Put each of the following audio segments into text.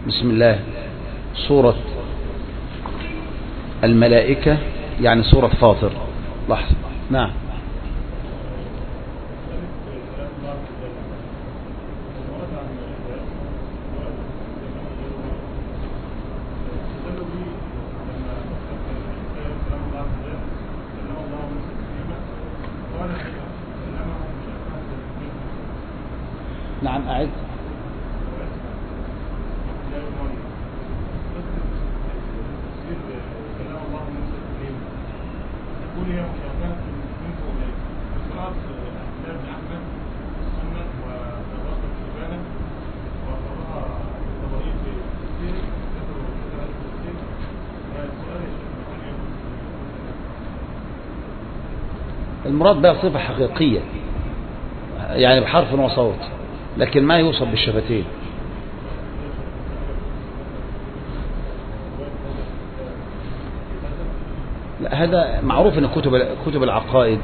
بسم الله. سورة الملائكة يعني سورة فاطر. لحظة. نعم. نعم أعد. المراد بها صفة حقيقية يعني بحرف وصوت، لكن ما يوصف بالشفتين. لا، هذا معروف ان كتب العقائد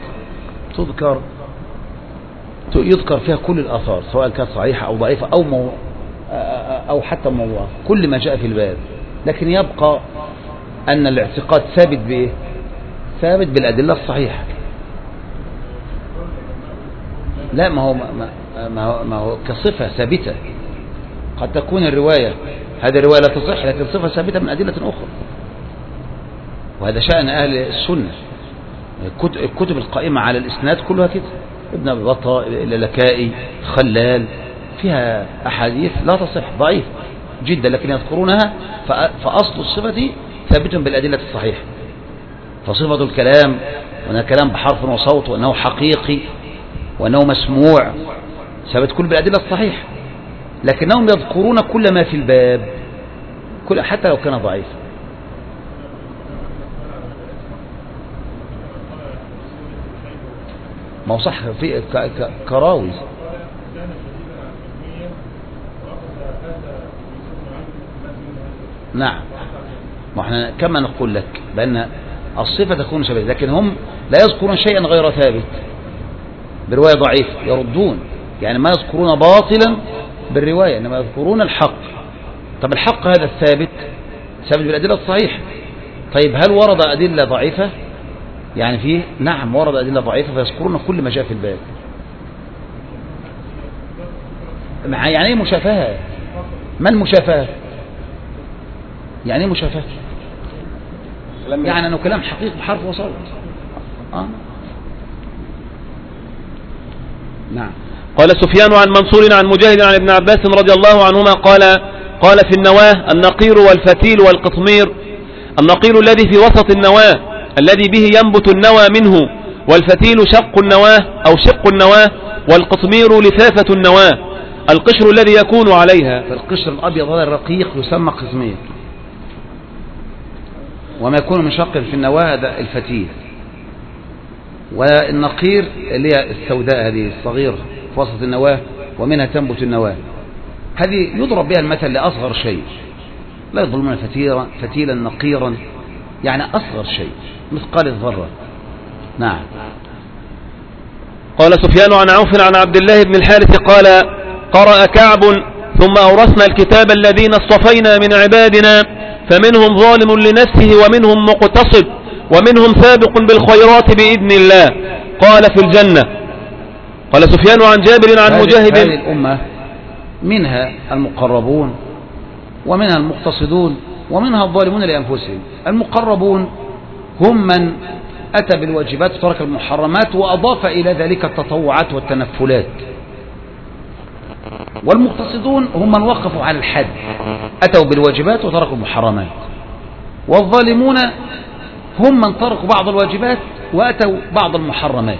يذكر فيها كل الآثار سواء كانت صحيحة أو ضعيفة أو حتى موضوعة، كل ما جاء في الباب، لكن يبقى أن الاعتقاد ثابت بإيه؟ ثابت بالأدلة الصحيحة. لا، ما هو كصفة ثابتة. قد تكون الرواية هذه الرواية لا تصح، لكن صفة ثابتة من أدلة أخرى، وهذا شأن أهل السنة. الكتب القائمة على الإسناد كلها كده، ابن أبي بطة، اللالكائي، خلال، فيها أحاديث لا تصح، ضعيف جدا، لكن يذكرونها. فأصل الصفة ثابت بالأدلة الصحيحة. فصفة الكلام وأنه كلام بحرف وصوت، وأنه حقيقي، وأنه مسموع، ثابت كل بالأدلة الصحيحة، لكنهم يذكرون كل ما في الباب حتى لو كان ضعيف. ما هو صح في كراوي. نعم، ما احنا كما نقول لك بأن الصفة تكون شبه، لكن هم لا يذكرون شيئا غير ثابت برواية ضعيف، يردون يعني ما يذكرون باطلا بالرواية، إنما يذكرون الحق. طب الحق هذا الثابت بالأدلة الصحيحة. طيب هل ورد أدلة ضعيفة يعني فيه؟ نعم ورد أدلة ضعيفة، فيذكرون كل ما جاء في الباب. يعني ايه مشافهة؟ ما المشافهة؟ يعني ايه مشافهة؟ يعني أنه كلام حقيقي بحرف وصوت. نعم. قال سفيان عن منصور عن مجاهد عن ابن عباس رضي الله عنهما قال في النواة النقير والفتيل والقطمير. النقير الذي في وسط النواة الذي به ينبت النوى منه، والفتيل شق النواة أو شق النواة، والقطمير لفافة النواة القشر الذي يكون عليها. فالقشر الأبيض هذا الرقيق يسمى قطمير، وما يكون من شق في النواة هذا الفتيل. والنقير اللي هي السوداء هذه الصغيرة في وسط النواة ومنها تنبت النواة، هذه يضرب بها المثل لأصغر شيء. لا يظلمون فتيلا نقيرا، يعني أصغر شيء مثقال الذرة. نعم. قال سفيان عن عوف عن عبد الله بن الحارث قال قرأ كعب ثم أورثنا الكتاب الذين اصطفينا من عبادنا فمنهم ظالم لنفسه ومنهم مقتصد ومنهم سابق بالخيرات بإذن الله قال في الجنة. قال سفيان عن جابر عن مجاهد. هذه الأمة منها المقربون ومنها المقتصدون ومنها الظالمون لأنفسهم. المقربون هم من أتى بالواجبات وترك المحرمات وأضاف إلى ذلك التطوعات والتنفلات. والمقتصدون هم من وقفوا على الحد، أتوا بالواجبات وتركوا المحرمات. والظالمون هم من تركوا بعض الواجبات وأتوا بعض المحرمات.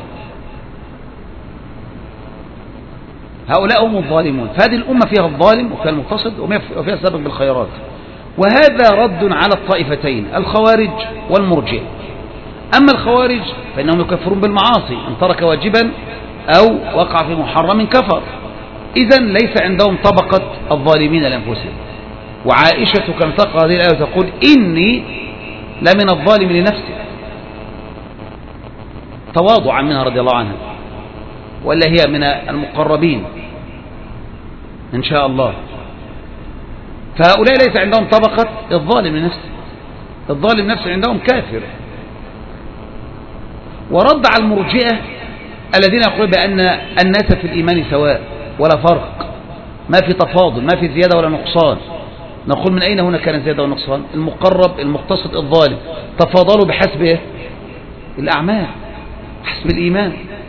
هؤلاء هم الظالمون. فهذه الأمة فيها الظالم وفيها المقتصد وفيها السابق بالخيرات. وهذا رد على الطائفتين الخوارج والمرجئة. أما الخوارج فإنهم يكفرون بالمعاصي، إن ترك واجبا أو وقع في محرم كفر. إذن ليس عندهم طبقة الظالمين لأنفسهم. وعائشة كما تقرأ هذه الآية تقول إني لمن الظالم لنفسه، تواضعا منها رضي الله عنها، ولا هي من المقربين إن شاء الله. فهؤلاء ليس عندهم طبقة الظالم لنفسه، الظالم نفسه عندهم كافر. ورد على المرجئة الذين يقولون بأن الناس في الإيمان سواء ولا فرق، ما في تفاضل، ما في زيادة ولا نقصان. نقول من أين هنا كان زيادة ونقصان؟ المقرب المقتصد الظالم تفاضلوا بحسب الأعمال، حسب الإيمان.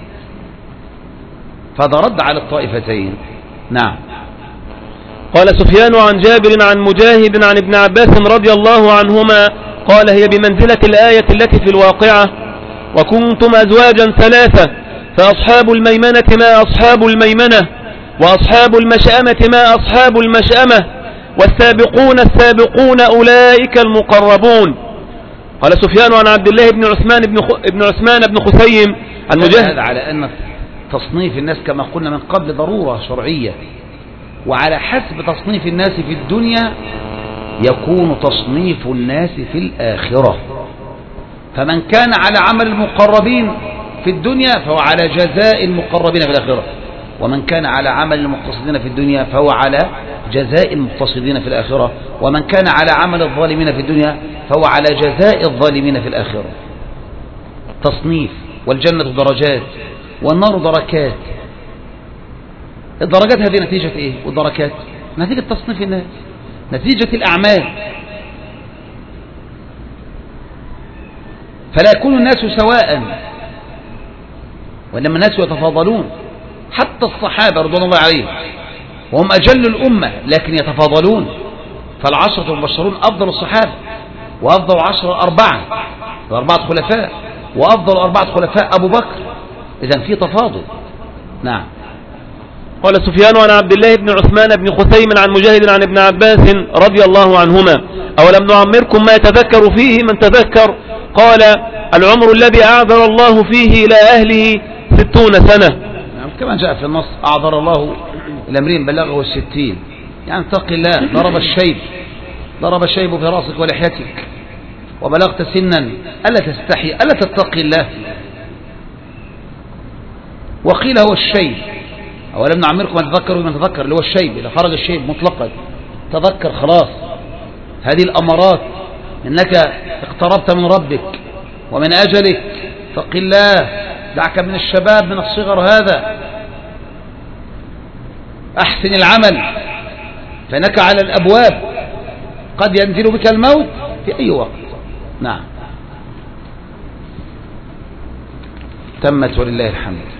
فهذا رد على الطائفتين. نعم. قال سفيان عن جابر عن مجاهد عن ابن عباس رضي الله عنهما قال هي بمنزلة الآية التي في الواقعة وكنتم أزواجا ثلاثة فأصحاب الميمنة ما أصحاب الميمنة وأصحاب المشأمة ما أصحاب المشأمة والسابقون السابقون أولئك المقربون. قال سفيان عن عبد الله بن عثمان بن خثيم عن مجاهد. هذا على أن تصنيف الناس كما قلنا من قبل ضرورة شرعية، وعلى حسب تصنيف الناس في الدنيا يكون تصنيف الناس في الآخرة. فمن كان على عمل المقربين في الدنيا فهو على جزاء المقربين في الآخرة، ومن كان على عمل المقتصدين في الدنيا فهو على جزاء المقتصدين في الآخرة، ومن كان على عمل الظالمين في الدنيا فهو على جزاء الظالمين في الآخرة. تصنيف. والجنة درجات والنار دركات. الدرجات هذه نتيجة ايه؟ والدركات نتيجة تصنيف الناس، نتيجة الأعمال. فلا يكون الناس سواء، وإنما الناس يتفاضلون. حتى الصحابة رضوان الله عليهم وهم أجل الأمة لكن يتفاضلون. فالعشرة المبشرون أفضل الصحابة، وأفضل 10 4 خلفاء، وأفضل 4 خلفاء أبو بكر. إذن في تفاضل. نعم. قال سفيان عن عبد الله بن عثمان بن خثيم عن مجاهد عن ابن عباس رضي الله عنهما أولم نعمركم ما يتذكر فيه من تذكر؟ قال العمر الذي أعذر الله فيه إلى أهله 60 سنة. نعم. كما جاء في النص أعذر الله الأمرين بلغه 60. يعني اتق الله. ضرب الشيب في راسك ولحيتك وبلغت سنا ألا تستحي ألا تتقي الله. وقيل هو الشيب. أولم نعمركم أن تذكروا بما تذكر، اللي هو الشيب، إذا خرج الشيب مطلقا تذكر خلاص. هذه الأمارات إنك اقتربت من ربك ومن أجلك، اتق الله، دعك من الشباب من الصغر هذا، أحسن العمل فإنك على الأبواب، قد ينزل بك الموت في أي وقت. نعم. تمت ولله الحمد.